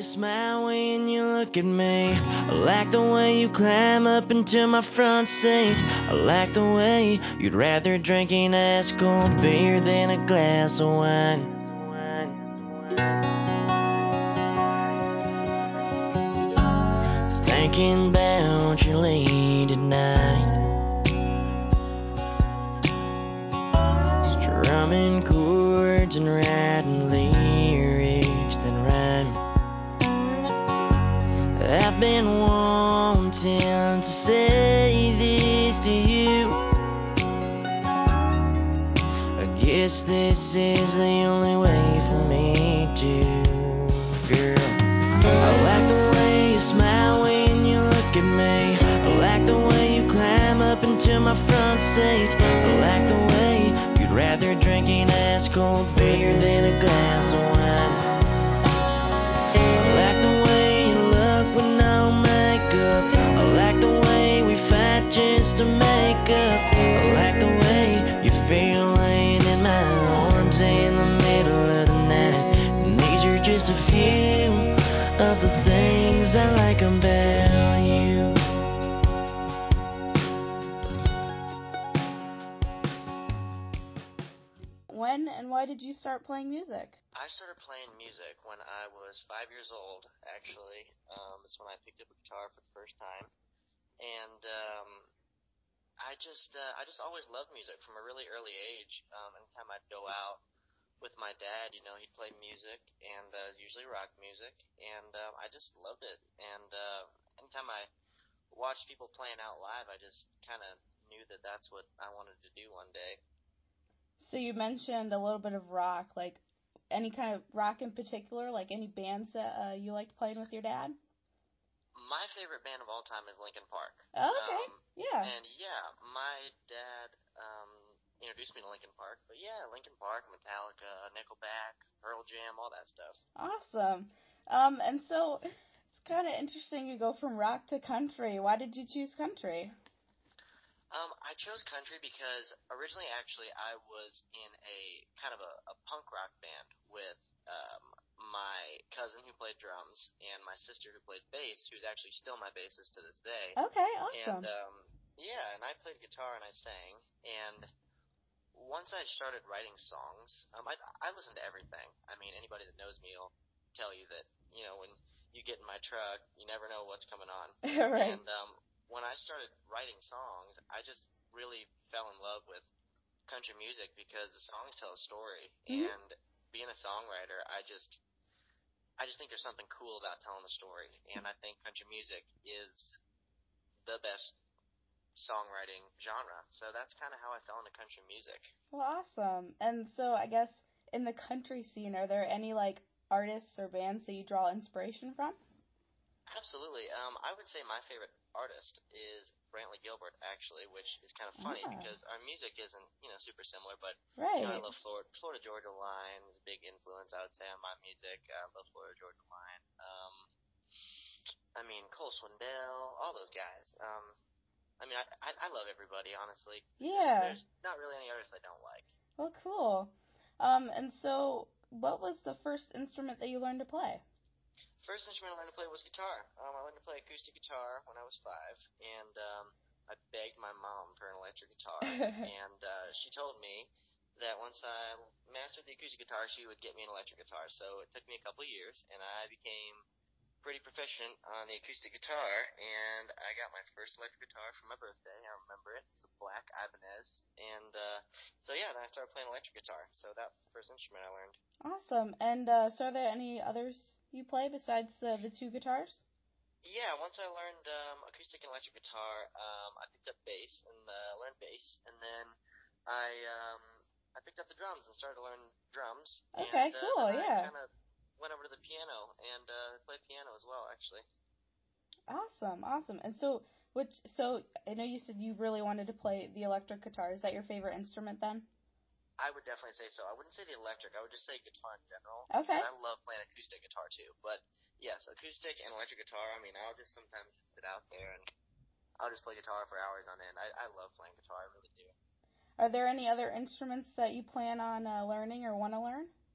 you smile when you look at me. I like the way you climb up into my front seat. I like the way you'd rather drink an ice cold beer than a glass of wine. Thinking about you late at night, strumming chords and writing lyrics that rhyme. I've been wanting to say this to you. I guess this is the only way for me to. Girl, I like the way you smile when you look at me. I like the way you climb up into my front seat. I like the way you'd rather drink an ice cold beer than a glass of wine. I like the way you look with no makeup. I like the way we fight just to make up. I like the way you feel laying in my arms in the middle of the night. And these are just a few of the things I like about you. When and why did you start playing music? I started playing music when I was 5 years old, actually. That's when I picked up a guitar for the first time. And I just always loved music from a really early age. Anytime I'd go out with my dad, he'd play music, and usually rock music, and I just loved it. And anytime I watched people playing out live, I just kind of knew that that's what I wanted to do one day. So you mentioned a little bit of rock, like any kind of rock in particular, like any bands that you liked playing with your dad? My favorite band of all time is Linkin Park. Oh, okay, yeah. And yeah, my dad introduced me to Linkin Park. But yeah, Linkin Park, Metallica, Nickelback, Pearl Jam, all that stuff. Awesome. And so it's kind of interesting you go from rock to country. Why did you choose country? I chose country because originally, actually, I was in a kind of a punk rock band with my cousin who played drums and my sister who played bass, who's actually still my bassist to this day. Okay, awesome. And yeah, and I played guitar and I sang. And once I started writing songs, I listened to everything. I mean, anybody that knows me will tell you that when you get in my truck, you never know what's coming on. Right. And when I started writing songs, I just really fell in love with country music because the songs tell a story. Mhm. And being a songwriter, I just think there's something cool about telling a story. And I think country music is the best songwriting genre. So that's kind of how I fell into country music. Well, awesome. And so I guess in the country scene, are there any like artists or bands that you draw inspiration from? Absolutely. I would say my favorite artist is Brantley Gilbert, actually, which is kind of funny Ah, because our music isn't, super similar, but, I right. love Florida Georgia Line is a big influence, I would say, on my music. I love Florida Georgia Line. I mean, Cole Swindell, all those guys. I mean, I love everybody, honestly. Yeah. There's not really any artists I don't like. Well, cool. And so what was the first instrument that you learned to play? First instrument I learned to play was guitar. I learned to play acoustic guitar when I was 5, and I begged my mom for an electric guitar, and she told me that once I mastered the acoustic guitar, she would get me an electric guitar. So it took me a couple years, and I became pretty proficient on the acoustic guitar, and I got my first electric guitar for my birthday. I remember it. It's a black Ibanez, and so yeah, then I started playing electric guitar. So that's the first instrument I learned. Awesome. And so are there any others you play besides the two guitars? Yeah, once I learned acoustic and electric guitar, I picked up bass and learned bass, and then I um, I picked up the drums and started to learn drums, Okay, and then cool. I Yeah. kind of went over to the piano and played piano as well, actually. Awesome. Awesome. And so so I know you said you really wanted to play the electric guitar. Is that your favorite instrument then? I would definitely say so. I wouldn't say the electric. I would just say guitar in general because Okay. I love playing acoustic guitar too. But yes, acoustic and electric guitar. I mean, I'll just sometimes just sit out there and I'll just play guitar for hours on end. I love playing guitar. I really do. Are there any other instruments that you plan on learning or want to learn?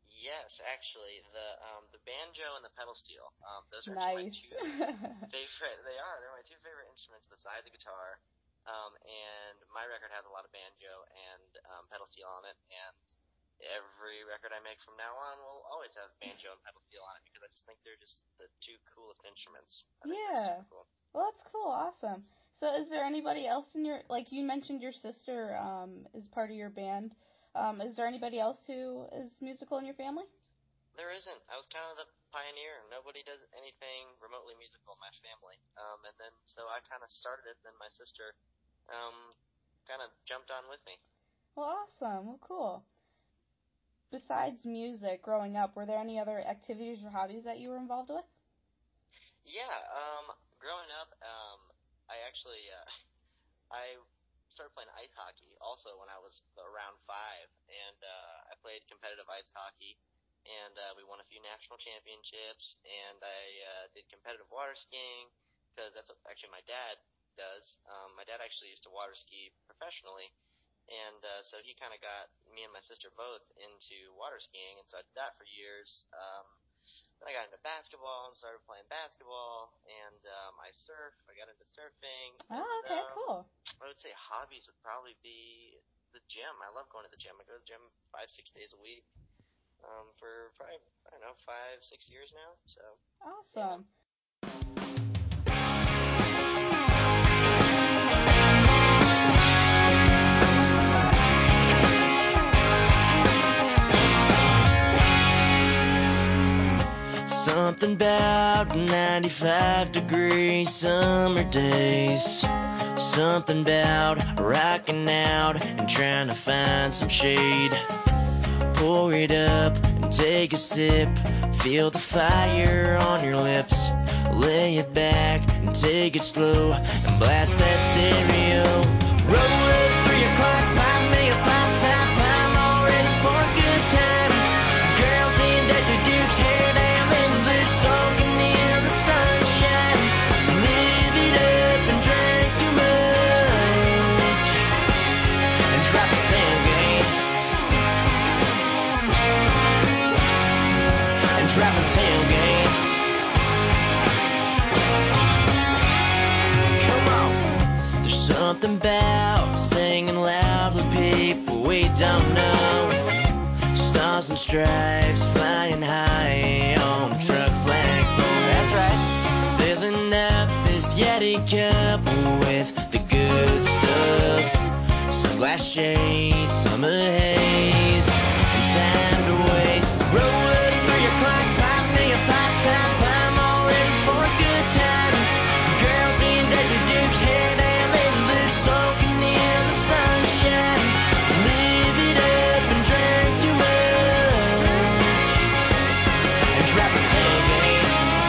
Yes, actually, the banjo and the pedal steel. Those are actually my Nice. two favorite. They're my two favorite instruments beside the guitar. And my record has a lot of banjo and pedal steel on it, and every record I make from now on will always have banjo and pedal steel on it because I just think they're just the two coolest instruments. I think they're Yeah. super cool. Well, that's cool. Awesome. So, is there anybody else in your, like you mentioned your sister is part of your band? Is there anybody else who is musical in your family? There isn't. I was kind of the pioneer. Nobody does anything remotely musical in my family. And then so I kind of started it. Then my sister kind of jumped on with me. Well, awesome. Well, cool. Besides music, growing up, were there any other activities or hobbies that you were involved with? Yeah. Growing up, I actually I started playing ice hockey also when I was around 5, and I played competitive ice hockey, and we won a few national championships, and I did competitive water skiing because that's what actually my dad does. My dad actually used to water ski professionally, and so he kind of got me and my sister both into water skiing, and so I did that for years. Then I got into basketball and started playing basketball, and I surf. I got into surfing, and Oh, okay, cool. I would say hobbies would probably be the gym. I love going to the gym. I go to the gym 5, 6 days a week for probably I don't know 5, 6 years now. So yeah. Awesome. Something about 95-degree summer days. Something about rocking out and trying to find some shade. Pour it up and take a sip. Feel the fire on your lips. Lay it back and take it slow and blast that stereo. Roll up 3 o'clock, buy me a pop top. I'm all ready for a good time. Girls in Desert Dukes, hair down, letting loose, soaking in the sunshine. Live it up and drink too much and drop a tailgate. And drop a tailgate. Come on. There's something about singing loud with people we don't know. Stars and stripes flying high on truck flagpoles. That's right. Filling up this Yeti cup with the good stuff. Some glass shades, summer haze, and time to waste. Roll up 3 o'clock, pop me a pop top. I'm all ready for a good time. Girls in Desert Dukes, hair down, letting loose, soaking in the sunshine. Live it up and drink too much and drop a tailgate.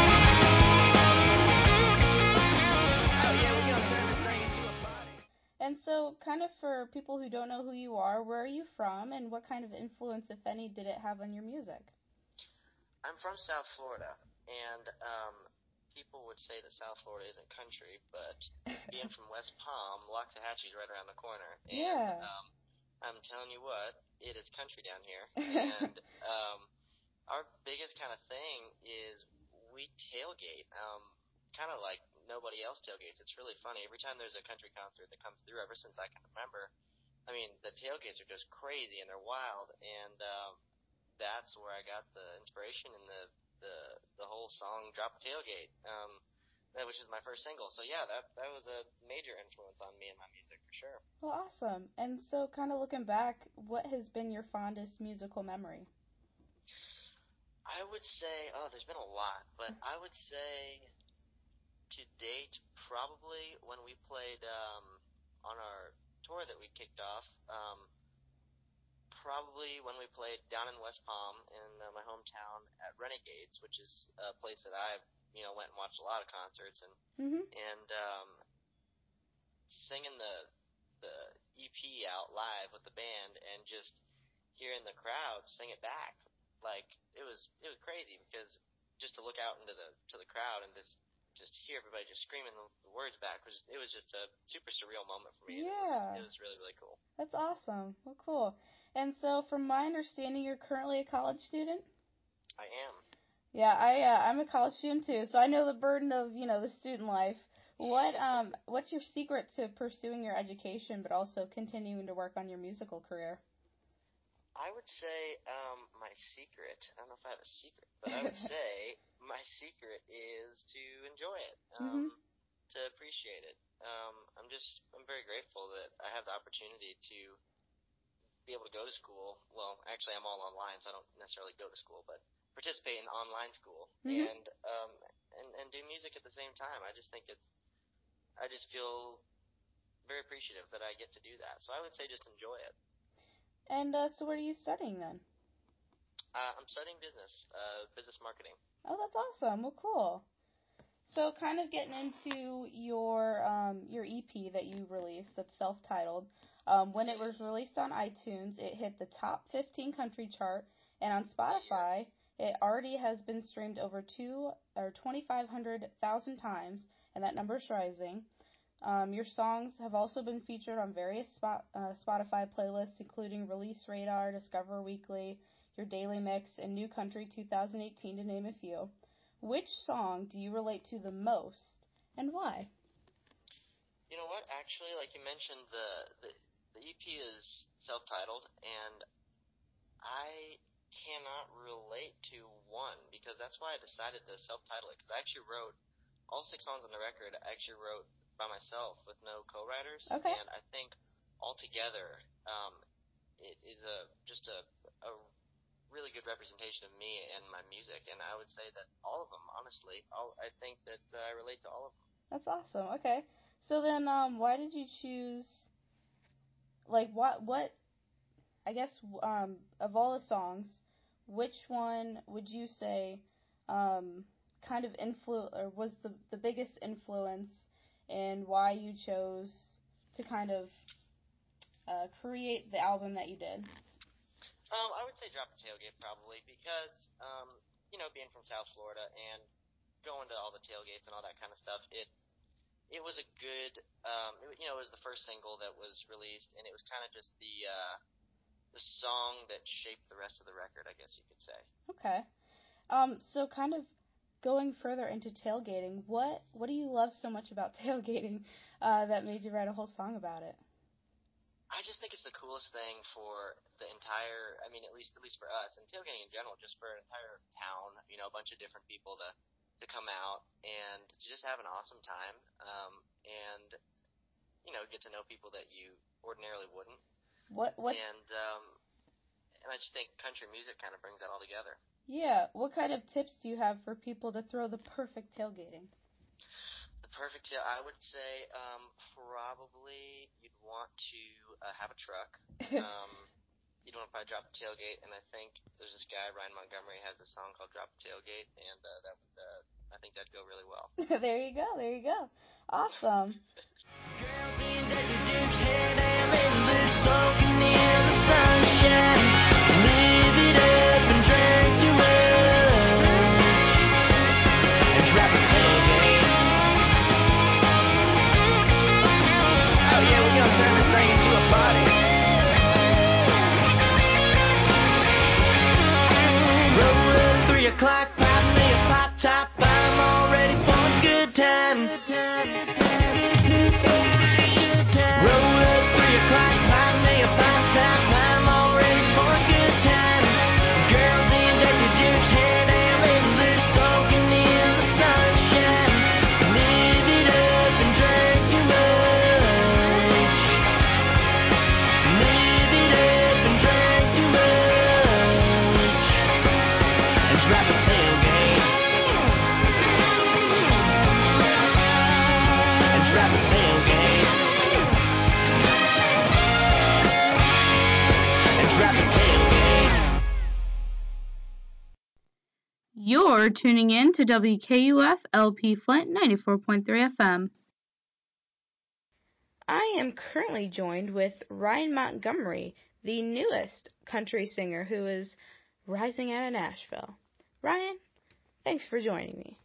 Oh yeah, we're gonna turn this thing into a party. And so, kind of for people who don't know who you are, where are you from, and what kind of influence, if any, did it have on your music? I'm from South Florida, and people would say that South Florida isn't country, but being from West Palm, Loxahatchee is right around the corner, and Yeah. I'm telling you what, it is country down here, and our biggest kind of thing is we tailgate, kind of like nobody else tailgates. It's really funny. Every time there's a country concert that comes through, ever since I can remember, I mean, the tailgates are just crazy and they're wild, and that's where I got the inspiration in the whole song "Drop a Tailgate," which is my first single. So yeah, that was a major influence on me and my music for sure. Well, awesome. And so, kind of looking back, what has been your fondest musical memory? I would say, oh, there's been a lot, but I would say to date, probably when we played on our tour that we kicked off. Probably when we played down in West Palm in my hometown at Renegades, which is a place that I've went and watched a lot of concerts, and Mhm. and singing the EP out live with the band and just hearing the crowd sing it back, like it was crazy because just to look out into the crowd and just hear everybody just screaming the words back was just a super surreal moment for me. And Yeah. it was really really cool. That's awesome. Well, cool. And so, from my understanding, you're currently a college student? I am. Yeah, I'm a college student too, so I know the burden of, the student life. What's your secret to pursuing your education, but also continuing to work on your musical career? I would say my secret. I don't know if I have a secret, but I would say my secret is to enjoy it, Mhm. to appreciate it. I'm very grateful that I have the opportunity to be able to go to school. Well, actually, I'm all online, so I don't necessarily go to school, but participate in online school Mhm. and do music at the same time. I just feel very appreciative that I get to do that. So I would say just enjoy it. And so, what are you studying then? I'm studying business marketing. Oh, that's awesome. Well, cool. So, kind of getting into your EP that you released, that's self-titled. When it was released on iTunes, it hit the top 15 country chart, and on Spotify, it already has been streamed over 2,500,000 times, and that number's rising. Your songs have also been featured on various Spotify playlists, including Release Radar, Discover Weekly, Your Daily Mix, and New Country 2018, to name a few. Which song do you relate to the most, and why? You know what? Actually, like you mentioned, the EP is self-titled, and I cannot relate to one because that's why I decided to self-title it. Because I actually wrote all 6 songs on the record. I actually wrote by myself with no co-writers, Okay. and I think altogether, it is a really good representation of me and my music. And I would say that all of them, honestly, I think that I relate to all of them. That's awesome. Okay. So then, why did you choose, like, what, I guess, of all the songs, which one would you say, kind of or was the biggest influence in why you chose to kind of, create the album that you did? I would say Drop a Tailgate probably because, being from South Florida and going to all the tailgates and all that kind of stuff, it was a good, it was the first single that was released, and it was kind of just the song that shaped the rest of the record, I guess you could say. Okay. So kind of going further into tailgating, what do you love so much about tailgating that made you write a whole song about it? I just think it's the coolest thing for the entire, at least for us, and tailgating in general, just for an entire town, a bunch of different people to come out and to just have an awesome time, and, get to know people that you ordinarily wouldn't. What? And I just think country music kind of brings that all together. Yeah. What kind of tips do you have for people to throw the perfect tailgating? I would say probably you'd want to have a truck. You'd want to probably drop the tailgate, and I think there's this guy, Ryan Montgomery, has a song called "Drop the Tailgate," and I think that'd go really well. There you go. There you go. Awesome. Girls in Desert Dukes, hair down, letting loose, soaking in the sunshine. Live it up and drink too much, and drop a tailgate. Oh yeah, we're gonna turn this thing into a party. Roll up 3 o'clock, pop me a pop top. I'm all ready for a good time. Roll up 3 o'clock, pop me a pop top. I'm all ready for a good time. Girls in Desert Dukes, hair down, letting loose, soaking in the sunshine. Live it up and drink too much. Live it up and drink too much. And drop a tailgate. And drop a tailgate. And drop a tailgate. You're tuning in to WKUF LP Flint 94.3 FM. I am currently joined with Ryan Montgomery, the newest country singer who is rising out of Nashville. Ryan, thanks for joining me.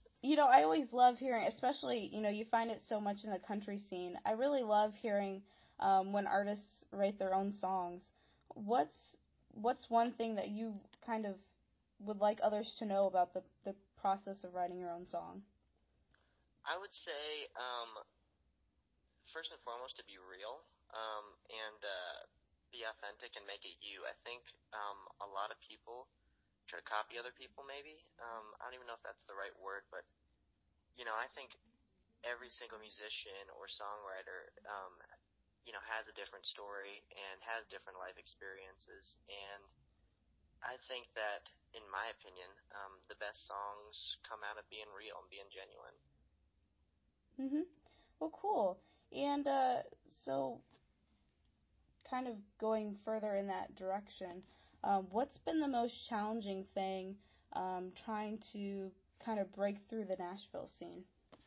I always love hearing, especially, you find it so much in the country scene. I really love hearing when artists write their own songs. What's one thing that you kind of would like others to know about the process of writing your own song? I would say, first and foremost, to be real, and be authentic and make it you. I think a lot of people try to copy other people, maybe. I don't even know if that's the right word, but I think every single musician or songwriter, has a different story and has different life experiences. And I think that, in my opinion, the best songs come out of being real and being genuine. Mhm. Well, cool. And so, kind of going further in that direction, what's been the most challenging thing trying to kind of break through the Nashville scene?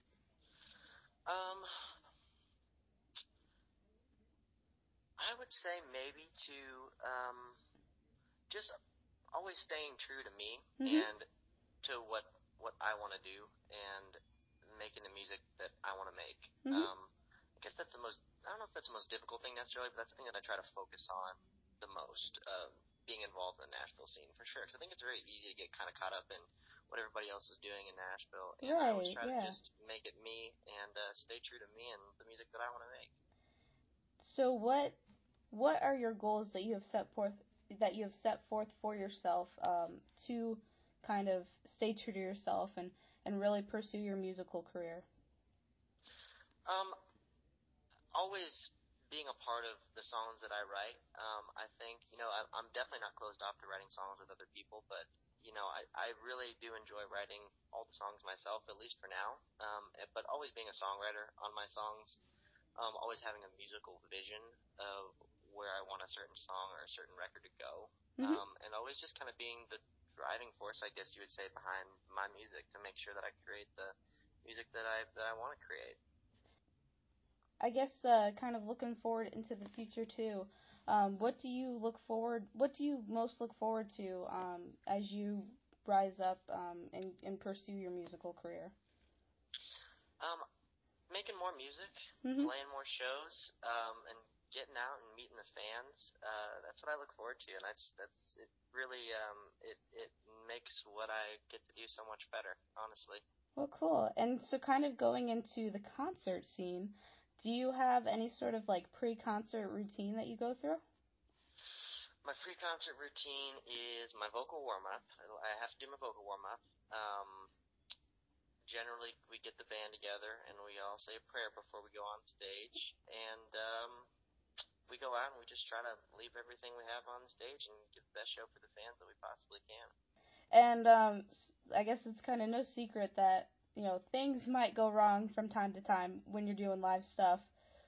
Um, I would say maybe to just always staying true to me Mhm. and to what I want to do and making the music that I want to make. Mhm. I guess that's the most. I don't know if that's the most difficult thing necessarily, but that's the thing that I try to focus on the most. Being involved in the Nashville scene for sure. Because I think it's very easy to get kind of caught up in what everybody else is doing in Nashville, and I always Right. try to Yeah. just make it me and stay true to me and the music that I want to make. So what are your goals that you have set forth for yourself to kind of stay true to yourself and really pursue your musical career? Um, Always being a part of the songs that I write. I think I'm definitely not closed off to writing songs with other people, but I really do enjoy writing all the songs myself, at least for now. But always being a songwriter on my songs, always having a musical vision of where I want a certain song or a certain record to go, Mhm. and always just kind of being the driving force, I guess you would say, behind my music to make sure that I create the music that I want to create. I guess kind of looking forward into the future too. What do you look forward? What do you most look forward to as you rise up and pursue your musical career? Um, Making more music, Mhm. playing more shows, and getting out and meeting the fans. That's what I look forward to, and that's it. Really, it makes what I get to do so much better. Honestly, Well, cool. And so, kind of going into the concert scene, do you have any sort of like pre-concert routine that you go through? my pre-concert routine is my vocal warm up. I have to do my vocal warm up. Generally, we get the band together and we all say a prayer before we go on stage, and we go out and we just try to leave everything we have on the stage and give the best show for the fans that we possibly can. And I guess it's kind of no secret that things might go wrong from time to time when you're doing live stuff.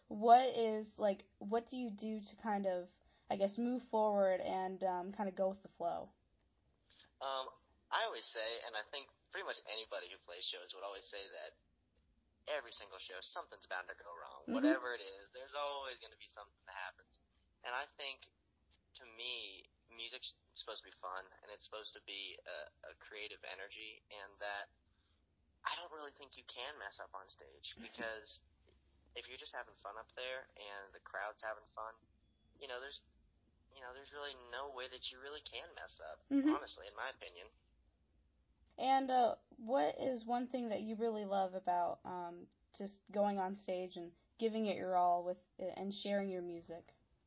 What do you do to kind of, I guess, move forward and kind of go with the flow? Um, I always say, and I think pretty much anybody who plays shows would always say that every single show something's bound to go wrong. Mhm. Whatever it is, there's always going to be something that happens. And I think, to me, music's supposed to be fun and it's supposed to be a creative energy, and that I don't really think you can mess up on stage because if you're just having fun up there and the crowd's having fun, there's there's really no way that you really can mess up. Mhm. Honestly, in my opinion. And what is one thing that you really love about just going on stage and giving it your all with and sharing your music?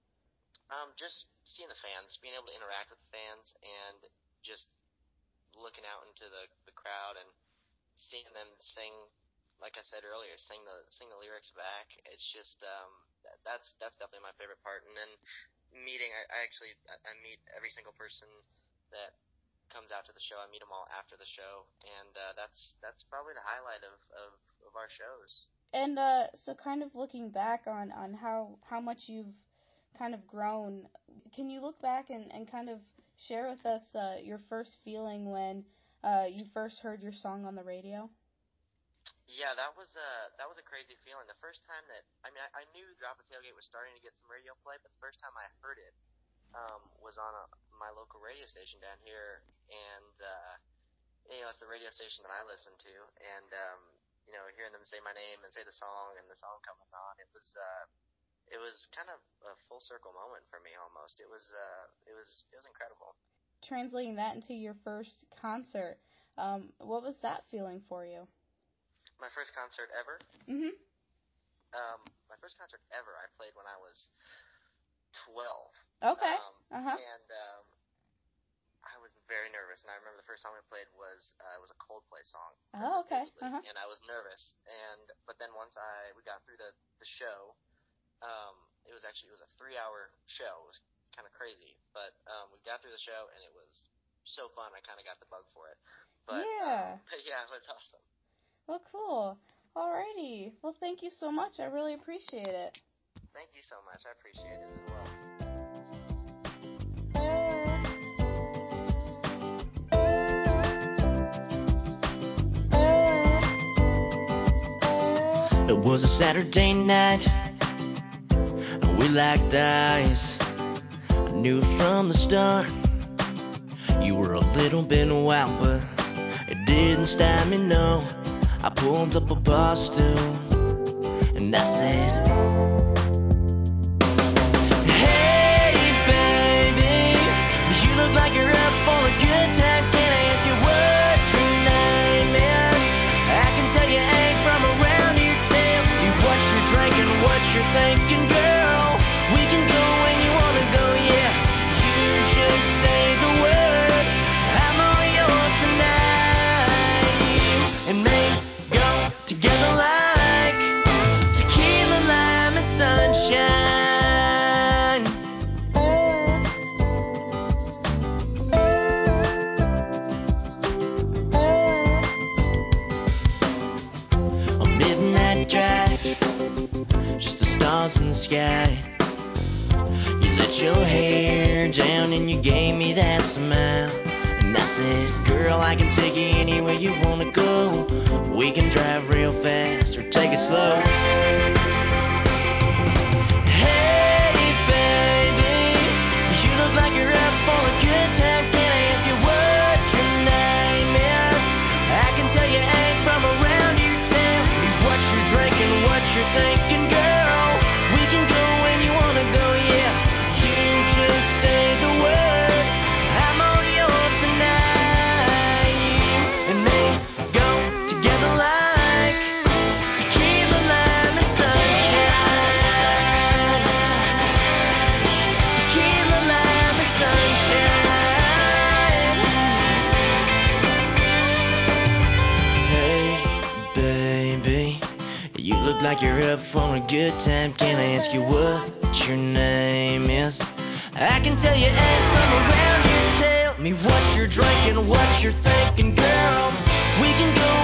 Just seeing the fans, being able to interact with the fans, and just looking out into the crowd and seeing them sing, like I said earlier, sing the lyrics back. It's just that's definitely my favorite part. And then meeting, I meet every single person that comes out to the show. I meet them all after the show, and that's probably the highlight of our shows. And so, kind of looking back on how much you've kind of grown, can you look back and kind of share with us your first feeling when you first heard your song on the radio? Yeah, that was a crazy feeling. The first time that I knew Drop a Tailgate was starting to get some radio play, but the first time I heard it was on my local radio station down here, and it's the radio station that I listen to, and hearing them say my name and say the song and the song coming on, it was kind of a full circle moment for me almost. It was incredible. Translating that into your first concert, what was that feeling for you? My first concert ever? Mhm. My first concert ever I played when I was 12. Okay. And I was very nervous, and I remember the first song we played was it was a Coldplay song. Oh, okay. And I was nervous, but then once we got through the show, it was a 3-hour show. It was kind of crazy, but we got through the show, and it was so fun. I kind of got the bug for it. But yeah. But yeah, it was awesome. Well, cool. Alrighty. Well, thank you so much. I really appreciate it. Thank you so much. I appreciate it as well. It was a Saturday night. We locked eyes. I knew from the start you were a little bit wild, but it didn't stop me, no. I pulled up a bar stool and I said, hey baby, you look like you're up for a good time. Can I ask you what your name is? I can tell you ain't from around here. Tell me what you're drinking, what you're thinking, girl. We can go when you wanna go, yeah. You just say the word, I'm all yours tonight. You and me go together like tequila, lime, and sunshine. A midnight drive, just the stars in the sky. You let your hair down and you gave me that smile. And I said, girl, I can take you anywhere you wanna go. We can drive real fast or take it slow. Hey baby, you look like you're up for a good time. Can I ask you what your name is? I can tell you ain't from around here. Tell me what you're drinking, what you're thinking, girl. We can go when you wanna go, yeah. You just say the word, I'm all yours tonight. You and me go together like tequila, lime, and sunshine. Tequila, lime, and sunshine. Hey, baby, you look like you're up for a good time. Can I ask you what your name is? I can tell you ain't from around here. Tell me what you're drinking, what you're thinking, girl. We can go